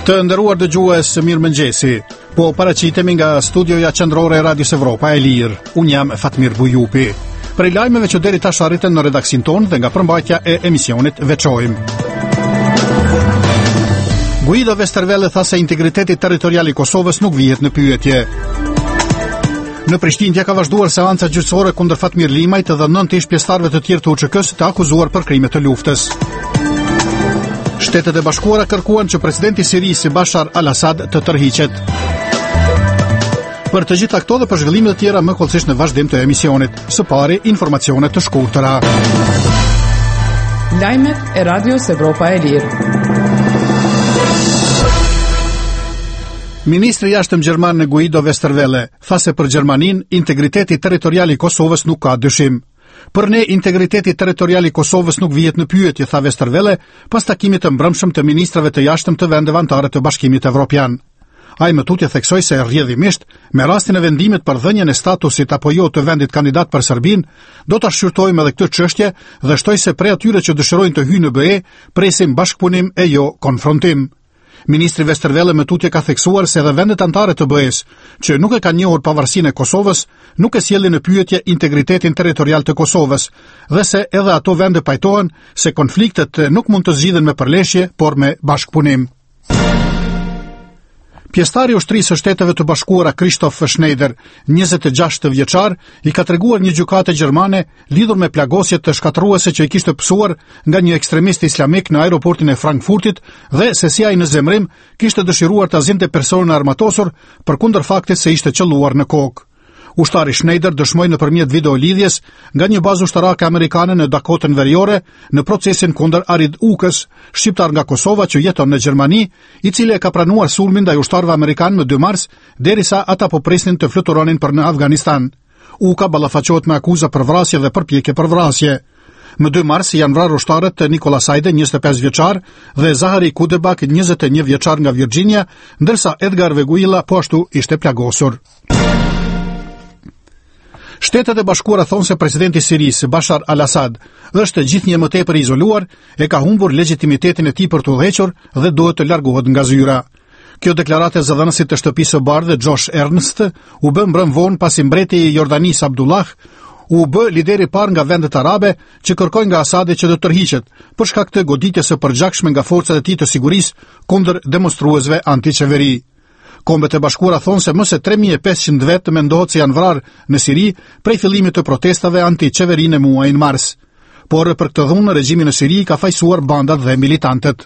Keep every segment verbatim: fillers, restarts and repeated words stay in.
Të nderuar dëgjues, mirëmëngjesi. Po paraqitemi nga studioja qendrore e Radios Evropa e Lirë. Unë jam Fatmir Bujupi. Prej lajmeve që deri tash arritën në redaksin tonë dhe nga përmbajtja e emisionit veçojmë. Guido Westerwelle tha se integriteti territorial i Kosovës nuk vihet në pyetje. Në Prishtinë ka vazhduar seanca gjyqësore kundër Fatmir Limajt dhe nëntë ish pjesëtarëve të tjerë të U Ç K-s të akuzuar për krime të luftës. Shtetet e Bashkuara kërkuan që presidenti i Sirisë Bashar al-Assad të tërhiqet. Për të gjitha këto dhe për zhvillime të tjera më kollësisht në vazhdim të emisionit. Së pari, informacione të shkurtëra. Lajmet e Radios Evropa e Lirë. Ministri i jashtëm gjerman Guido Westerwelle tha se për Gjermaninë integriteti territorial i Kosovës nuk ka dyshim. Për ne integriteti territorial i Kosovës nuk vihet në pyetje, tha Westerwelle pas takimit të mbrëmshëm të ministrave të jashtëm të vendeve anëtare të Bashkimit Evropian. Ai më tutje theksoi se rrjedhimisht, me rastin e vendimit për dhënien e statusit apo jo të vendit kandidat për Serbinë, do ta shqyrtojmë edhe këtë çështje dhe shtoi se prej atyre që dëshirojnë të hyjnë në B E, presim bashkëpunim e jo konfrontim. Ministri Westerwelle më tutje ka theksuar se edhe vendet anëtare të B E-s, që nuk e kanë njohur pavarësinë e Kosovës, nuk e sjellin në pyetje integritetin territorial të Kosovës, dhe se edhe ato vende pajtohen se konfliktet nuk mund të zgjidhen me përleshje, por me bashkëpunim. Pjesëtari i ushtrisë së Shteteve të Bashkuara Christoph Schneider, njëzet e gjashtë vjeçar, i ka treguar një gjykate gjermane lidhur me plagosjet të shkatërruese që i kishte pësuar nga një ekstremist islamik në aeroportin e Frankfurtit dhe se si ai në zemrim kishte dëshiruar të azinte personin armatosur përkundër faktit se ishte qelluar në kokë. Ushtari Schneider dëshmoi nëpërmjet videolidhjes nga një bazë ushtarake amerikane në Dakotën Veriore në procesin kundër Arid Ukës, shqiptar nga Kosova që jeton në Gjermani, i cili e ka pranuar sulmin ndaj ushtarëve amerikanë më dy mars, derisa ata po prisnin të fluturonin për në Afganistan. Uka ballafaqohet me akuza për vrasje dhe përpjekje për vrasje. Më dy mars janë vrarë ushtarët Nikola Sajde, njëzet e pesë vjeçar, dhe Zahari Kudebak, njëzet e një vjeçar nga Virginia, ndërsa Edgar Veguilla po ashtu ishte plagosur. Shtetet e Bashkuara thonë se presidenti i Sirisë Bashar al-Assad është gjithnjë më tepër i izoluar, e ka humbur legitimitetin e tij për të udhëhequr dhe duhet të largohet nga zyra. Kjo deklaratë e zëdhënësit të shtëpisë së bardhë Josh Ernst u bë mbrëm vonë pasi mbreti i Jordanisë Abdullah u bë lideri i parë nga vendet arabe që kërkojnë nga Asadi që të tërhiqet për shkak të goditjes së përgjakshme nga forcat e tij të sigurisë kundër demonstruesve antiqeveri. Kombet e Bashkuara thonë se më se tre mijë e pesëqind vetë mendohet se janë vrarë në Siri prej fillimit të protestave anti-qeveri në muajin mars. Por për këtë dhunë regjimi në Siri ka fajsuar bandat dhe militantët.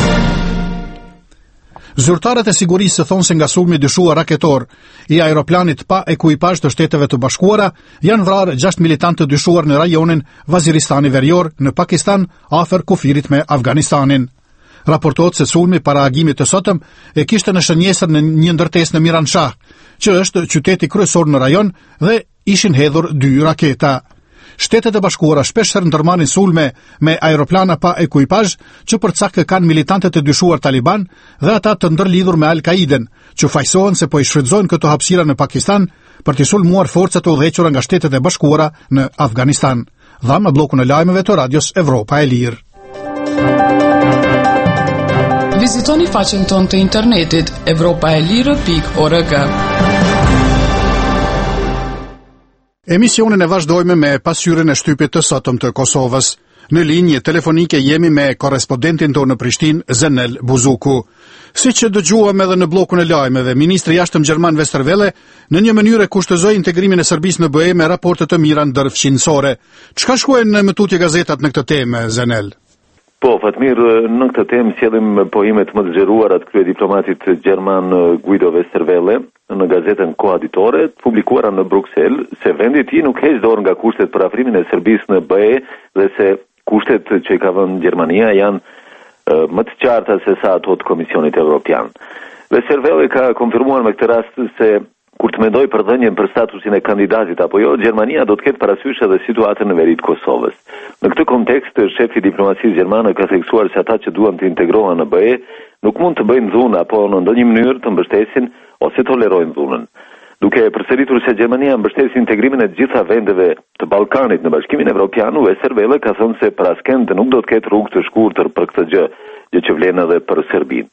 Zyrtarët e sigurisë thonë se nga sulmi dyshuar raketor i aeroplanit pa ekuipazh të Shteteve të Bashkuara janë vrarë gjashtë militantë të dyshuar në rajonin Vaziristani Verior në Pakistan, afër kufirit me Afganistanin. Raportohet se sulmi para agimit të sotëm e kishte në shënjesër në një ndërtesë në Miranshah, që është qyteti kryesor në rajon, dhe ishin hedhur dy raketa. Shtetet e Bashkuara shpeshherë ndërmarrin sulme me aeroplana pa ekuipazh që përcaktë kanë militantët e dyshuar Taliban dhe ata të ndërlidhur me Al-Qaiden, që fajsohen se po i shfrytëzojnë këto hapësira në Pakistan për të sulmuar forcat e udhëhequra nga Shtetet e Bashkuara në Afganistan. Dhamë në blokun e lajmeve të Radios Evropa e Lirë. Vizitoni faqen tonë të internetit evropaelire pikë org. Emisionin e vazhdojmë me pasqyrën e shtypit të sotëm të Kosovës. Në linjë telefonike jemi me korrespondentin tonë në Prishtinë, Zenel Buzuku. Siç dëgjuam edhe në bllokun e lajmeve, ministri i jashtëm gjerman Westerwelle në një mënyrë kushtozoi integrimin e Serbisë në B E me raporte të mira ndërfqinësore. Çka shkruajnë më tutje gazetat në këtë temë, Zenel? Po, Fatmir, në këtë temë sjellim poimet më të zgjeruara të kryediplomatit gjerman Guido Westerwelle në gazetën Koha Ditore, publikuara në Bruksel, se vendi i tij nuk heq dorë nga kushtet për afrimin e Serbisë në B E dhe se kushtet që i ka vënë Gjermania janë uh, më të qarta se sa ato të Komisionit Evropian. Westerwelle ka konfirmuar me këtë rast se kur të mendoj për dhënien për statusin e kandidatit apo jo, Gjermania do të ketë parasysh edhe situatën në veri të Kosovës. Në këtë kontekst, shefi i diplomacisë gjermane ka theksuar se ata që duan të integrohen në B E nuk mund të bëjnë dhunë apo në ndonjë mënyrë të mbështesin ose tolerojnë dhunën. Duke përsëritur se Gjermania mbështet integrimin e të gjitha vendeve të Ballkanit në Bashkimin Evropian, Westerwelle ka thënë se për askënd nuk do të ketë rrugë të shkurtër për këtë gjë, gjë që vlen edhe për Serbinë.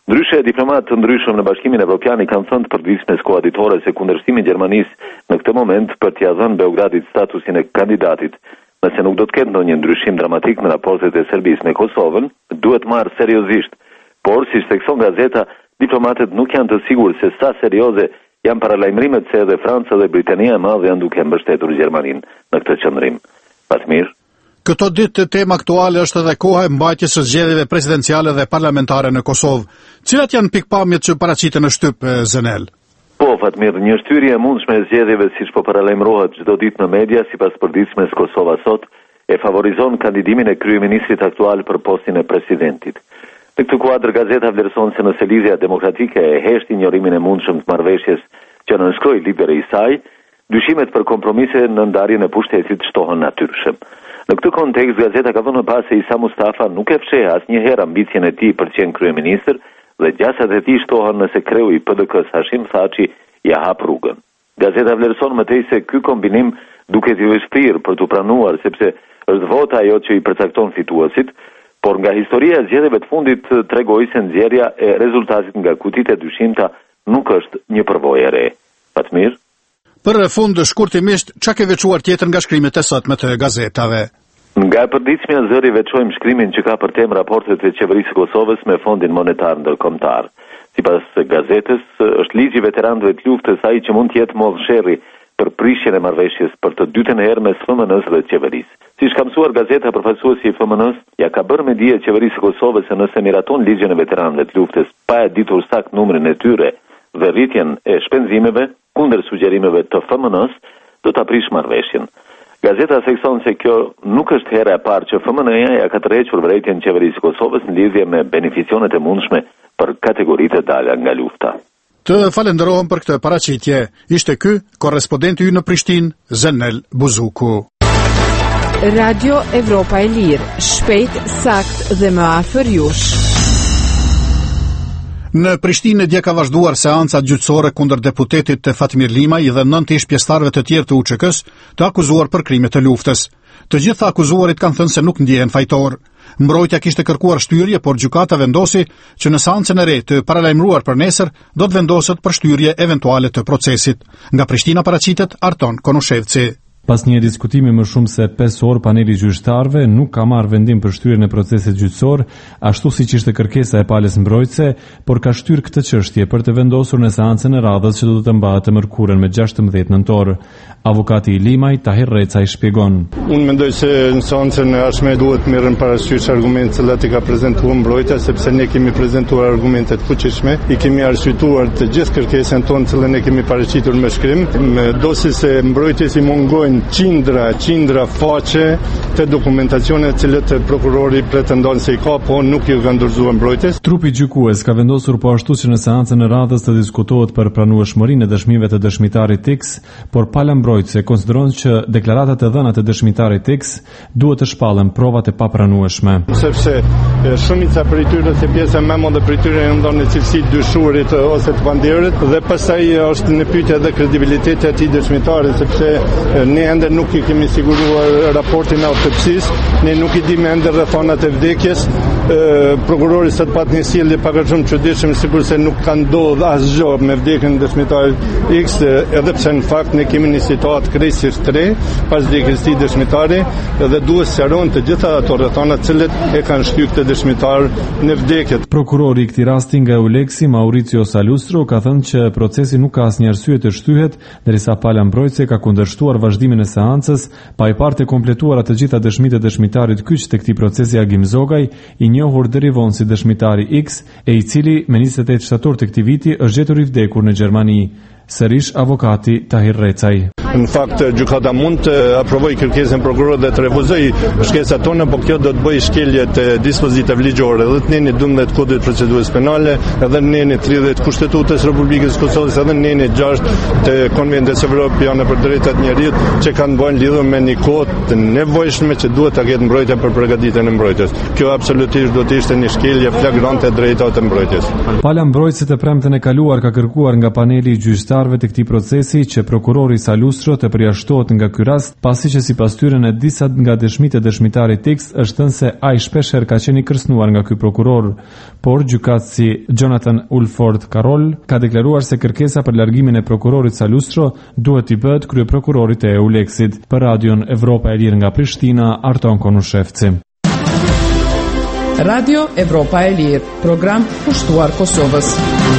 Ndryshe, diplomatë të ndryshëm në Bashkimin Evropian i kanë thënë të përditshmes koaditore se kundërshtimi i Gjermanisë në këtë moment për t'ia dhënë Beogradit statusin e kandidatit, nëse nuk do të ketë ndonjë ndryshim dramatik në raportet e Serbisë me Kosovën, duhet marrë seriozisht. Por, siç thekson gazeta, diplomatët nuk janë të sigurt se sa serioze janë paralajmërimet se edhe Franca dhe Britania e Madhe janë duke mbështetur Gjermaninë në këtë qendrim. Fatmir. Këto ditë tema aktuale është edhe koha e mbajtjes së zgjedhjeve presidenciale dhe parlamentare në Kosovë. Cilat janë pikpamjet që paraqiten në shtyp Zenel? Po, Fatmir, një shtyrje e mundshme e zgjedhjeve siç po paralajmërohet çdo ditë në media sipas përditshmes Kosova Sot e favorizon kandidimin e kryeministrit aktual për postin e presidentit. Në këtë kuadër gazeta vlerëson se nëse Lidhja Demokratike e heshti njërimin e mundshëm të marrëveshjes që nënshkroi lideri i saj, dyshimet për kompromise në ndarjen e pushtetit shtohen natyrshëm. Në këtë kontekst, gazeta ka dhënë pas se Isa Mustafa nuk e fsheh asnjëherë ambicien e tij për të qenë kryeministër dhe gjasat e tij shtohen nëse kreu i P D K-s Hashim Thaçi ja hap rrugën. Gazeta vlerëson mëtej se ky kombinim duket i vështirë për të pranuar sepse është vota ajo që i përcakton fituesit, por nga historia e zgjedhjeve të fundit tregoi se nxjerrja e rezultatit nga kutitë e dyshimta nuk është një përvojë e re. Fatmir. Për fund shkurtimisht, çka ke veçuar tjetër nga shkrimet e sotme të gazetave? Nga e përditshmja zëri veçojmë shkrimin që ka për temë raportet e qeverisë së Kosovës me Fondin Monetar Ndërkombëtar. Sipas gazetës, është ligji veteranëve të luftës ai që mund të jetë modhsherri për prishjen e marrëveshjes për të dytën herë mes F M N-s dhe qeverisë. Siç ka mësuar gazeta, përfaqësuesi i F M N-s ja ka bërë me dije qeverisë së Kosovës se nëse miraton ligjin e veteranëve të luftës pa e ditur sakt numrin e tyre dhe rritjen e shpenzimeve kundër sugjerimeve të F M N-s, do ta prish marrëveshjen. Gazeta thekson se kjo nuk është hera e parë që F M N-ja ja ka tërhequr vërejtjen qeverisë së Kosovës në lidhje me beneficionet e mundshme për kategoritë e dala nga lufta. Të falenderohem për këtë paraqitje. Ishte ky korrespondenti ynë në Prishtinë, Zenel Buzuku. Radio Evropa e Lirë, shpejt, sakt dhe më afër jush. Në Prishtinë dje ka vazhduar seanca gjyqësore kundër deputetit Fatmir Limaj dhe nëntë ish pjesëtarëve të tjerë të U Ç K-s të akuzuar për krime të luftës. Të gjitha akuzuarit kanë thënë se nuk ndjehen fajtor. Mbrojtja kishte kërkuar shtyrje, por gjykata vendosi që në seancën e re të paralajmëruar për nesër do të vendoset për shtyrje eventuale të procesit. Nga Prishtina paraqitet Arton Konushevci. Pas një diskutimi më shumë se pesë orë, paneli gjyqtarëve nuk ka marrë vendim për shtyrjen e procesit gjyqësor, ashtu siç ishte kërkesa e palës mbrojtëse, por ka shtyrë këtë çështje për të vendosur në seancën e radhës që do të mbahet të mërkurën me gjashtëmbëdhjetë nëntor. Avokati i Limaj, Tahir Recaj, shpjegon. Unë mendoj se në seancën e ardhshme duhet merren parasysh argumentet që i ka prezantuar mbrojtja, sepse ne kemi prezantuar argumente të fuqishme, i kemi arsyetuar të gjithë kërkesën tonë që ne kemi paraqitur me shkrim, dosi se mbrojtjes i mungojnë qindra, qindra faqe të dokumentacione të cilët prokurori pretendon se i ka, po nuk ju kanë dorëzuar mbrojtjes. Trupi gjykues ka vendosur po ashtu që në seancën e radhës të diskutohet për pranueshmërinë e dëshmive të dëshmitarit X, por pala mbrojtëse konsideron që deklaratat e dhëna të dëshmitarit X duhet të shpallen provat e papranueshme. Sepse shumica prej tyre se pjesa më e madhe prej tyre janë ndonë në cilësi dyshurit ose të pandierit dhe pastaj është në pyetje edhe kredibiliteti i atij dëshmitarit, sepse ne ende nuk i kemi siguruar raportin e autopsisë, ne nuk i dimë ende rrethonat e vdekjes. Prokurori sot pat një sjellje pak a shumë çuditshme, sigurisht se nuk ka ndodhur asgjë me vdekjen e dëshmitarit X, edhe pse në fakt ne kemi një situatë krejtësisht tre pas vdekjes së dëshmitarit dhe duhet sqarohen të gjitha ato rrethona të cilët e kanë shtyr këtë dëshmitar në vdekje. Prokurori i këtij rasti nga Uleksi, Mauricio Salustro, ka thënë që procesi nuk ka asnjë arsye të shtyhet, derisa pala mbrojtëse ka kundërshtuar vazhdimin e seancës, pa i parë të kompletuara të gjitha dëshmitë e dëshmitarit kyç të këtij procesi Agim Zogaj, i njohur deri vonë si dëshmitari X, e i cili me njëzet e tetë shtator të këtij viti është gjetur i vdekur në Gjermani. Sërish avokati Tahir Recaj. Në fakt gjykata mund të aprovojë kërkesën prokurorit dhe të refuzojë shkesat tona, por kjo do të bëjë shkelje të dispozitave ligjore, edhe të nënit dymbëdhjetë kodit procedurës penale, edhe në nënit tridhjetë kushtetutës Republikës Kosovës, edhe në nënit gjashtë të Konventit Evropiane për Drejtat e Njerëzit, që kanë bën lidhur me një kohë të nevojshme që duhet ta ketë mbrojtja për përgatitjen e mbrojtjes. Kjo absolutisht do të ishte një shkelje flagrante e drejtave të mbrojtjes. Pala mbrojtësit e premten e kaluar ka kërkuar nga paneli i gjyqtarëve të këtij procesi që prokurori Salustro Salustro të përjashtohet nga ky rast, pasi që sipas tyre në disa nga dëshmitë e dëshmitarit tekst është thënë se ai shpeshherë ka qenë i kërcënuar nga ky prokuror, por gjykatësi Jonathan Ulford Carroll ka deklaruar se kërkesa për largimin e prokurorit Salustro duhet i bëhet kryeprokurorit e Euleksit. Për Radion Evropa e Lirë nga Prishtina, Arton Konushevci. Radio Evropa e Lirë, program pushtuar Kosovës.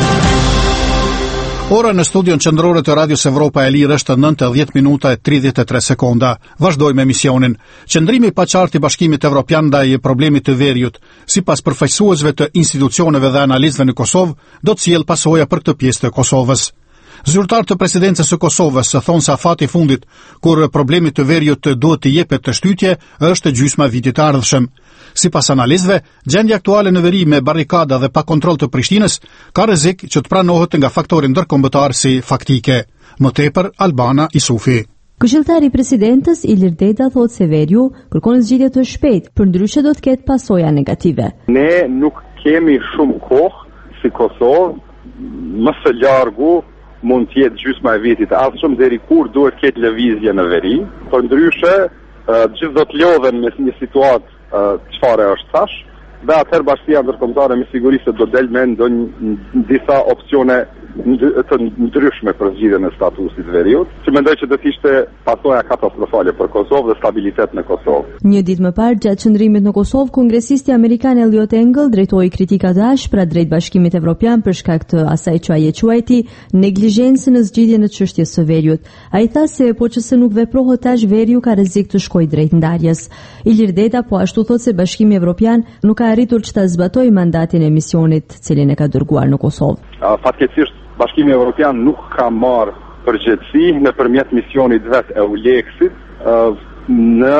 Ora në studion qendrore të Radios Evropa e Lirë është nëntëdhjetë minuta e tridhjetë e tre sekonda. Vazhdojmë emisionin. Qëndrimi i paqartë i Bashkimit Evropian ndaj problemit të veriut, sipas përfaqësuesve të institucioneve dhe analistëve në Kosovë, do të sjellë pasoja për këtë pjesë të Kosovës. Zyrtar të presidencës së Kosovës thonë se afati i fundit kur problemi të veriut duhet të jepet të shtytje është gjysma vitit të ardhshëm. Sipas analistëve, gjendja aktuale në veri me barrikada dhe pa kontroll të Prishtinës ka rrezik që të pranohet nga faktori ndërkombëtar si faktike. Më tepër Albana Isufi. Këshilltari i presidentës Ilir Deda thotë se veriu kërkon zgjidhje të shpejtë, përndryshe do të ketë pasoja negative. Ne nuk kemi shumë kohë si Kosovë, më së largu mund të jetë gjysma e vitit ardhshëm deri kur duhet ketë lëvizje në veri, përndryshe gjithë do të lodhen me një situatë çfarë është tash, dhe atëherë Bashkia Ndërkombëtare me siguri se do del me ndonjë disa opsione të ndryshme për zgjidhjen e statusit të veriut, që mendoj që do të ishte pasoja katastrofale për Kosovë dhe stabilitet në Kosovë. Një ditë më parë, gjatë qëndrimit në Kosovë, kongresisti amerikan Elliot Engel drejtoi kritika të ashpra drejt Bashkimit Evropian për shkak të asaj që ai e quajti neglizhencë në zgjidhjen e çështjes së veriut. Ai tha se po që se nuk veprohet tash, veriu ka rrezik të shkojë drejt ndarjes. Ilir Deda po ashtu thotë se Bashkimi Evropian nuk ka arritur që ta zbatojë mandatin e misionit, cilin e ka dërguar në Kosovë. Fatkeqësisht Bashkimi Evropian nuk ka marrë përgjegjësi nëpërmjet misionit vet Euleksit në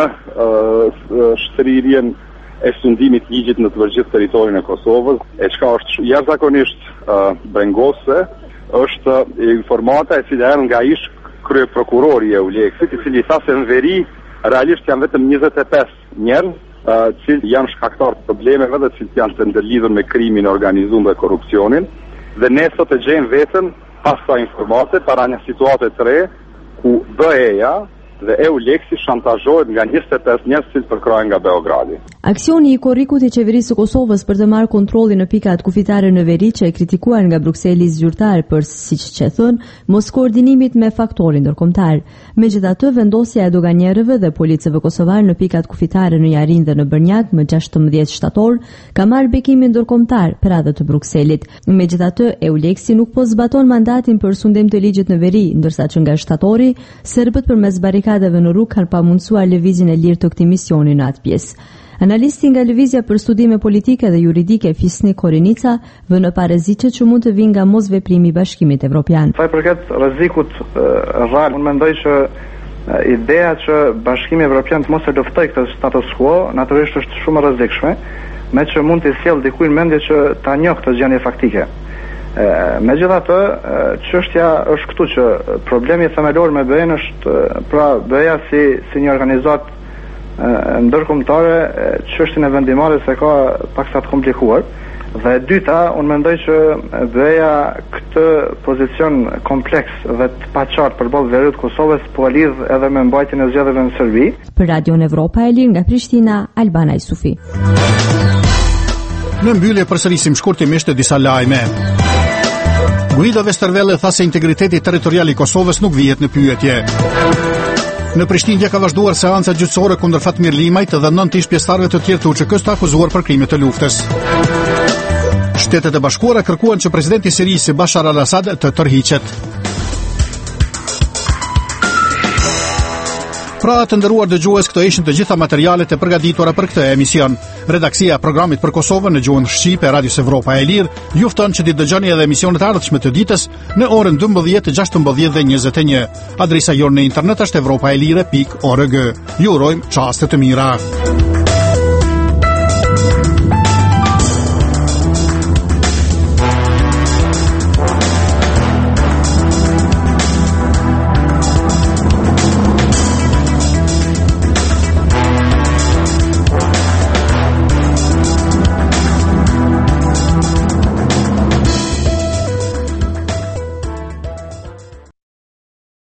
shtrirjen e sundimit ligjit në të përgjithë territorin e Kosovës, e çka është jashtëzakonisht brengose, është informata e cila erdhi nga ish kryeprokurori i Euleksit, i cili tha se në veri realisht janë vetëm njëzet e pesë njerëz që janë shkaktar të problemeve dhe që janë të ndërlidhur me krimin organizuar dhe korrupsionin. Dhe ne sot e gjejmë veten pas kësaj informate para një situate të re ku B E-ja dhe Euleksi shantazhohet nga njëzet e pesë njerëz që përkrohen nga Beogradi. Aksioni i korrikut i qeverisë së Kosovës për të marrë kontrollin në pikat kufitare në veri, që e kritikuar nga Brukseli zyrtar për, siç që thon, mos koordinimit me faktorin ndërkombëtar. Megjithatë, vendosja e doganierëve dhe policëve kosovar në pikat kufitare në Jarin dhe në Bërnjak më gjashtëmbëdhjetë shtator ka marrë bekimin ndërkombëtar për radhë të Brukselit. Megjithatë, Euleksi nuk po zbaton mandatin për sundim të ligjit në veri, ndërsa që nga shtatori, serbët përmes barikadave në rrugë kanë pamundsuar lëvizjen e lirë të këtij misioni në atë pjesë. Analisti nga lëvizja për studime politike dhe juridike Fisni Korinica vën në parë rreziqet që mund të vinë nga mosveprimi i Bashkimit Evropian. Sa i përket rrezikut rral, unë mendoj që ideja që Bashkimi Evropian të mos e luftoj këtë status quo natyrisht është shumë e rrezikshme, me që mund të sjellë dikujt mendje që ta njohë këtë gjendje faktike. Megjithatë, çështja është këtu që problemi themelor me B E-n është pra B E-ja si si një organizatë ndërkombëtare, çështjen e vendimarrjes e ka paksa të komplikuar. Dhe e dyta, unë mendoj që B E-ja këtë pozicion kompleks dhe të paqartë përballë veriut Kosovës po lidh edhe me mbajtjen e zgjedhjeve në Serbi. Për Radion Evropa e Lirë nga Prishtina, Albana Isufi. Në mbyllje përsërisim shkurtimisht disa lajme. Guido Westerwelle tha se integriteti territorial i Kosovës nuk vihet në pyetje. Në Prishtinë ka vazhduar seanca gjyqësore kundër Fatmir Limajt dhe nëntë ish pjesëtarëve të tjerë të U Ç K-s të akuzuar për krime të luftës. Shtetet e Bashkuara kërkuan që presidenti i Sirisë Bashar al-Assad të tërhiqet. Pra të nderuar dëgjues, këto ishin të gjitha materialet e përgatitura për këtë emision. Redaksia e programit për Kosovën në gjuhën shqipe Radios Evropa e Lirë ju fton që të dëgjoni edhe emisionet e ardhshme të ditës në orën dymbëdhjetë, gjashtëmbëdhjetë dhe njëzet e një. Adresa jonë në internet është evropaelire pikë org. Ju urojmë çaste të mira.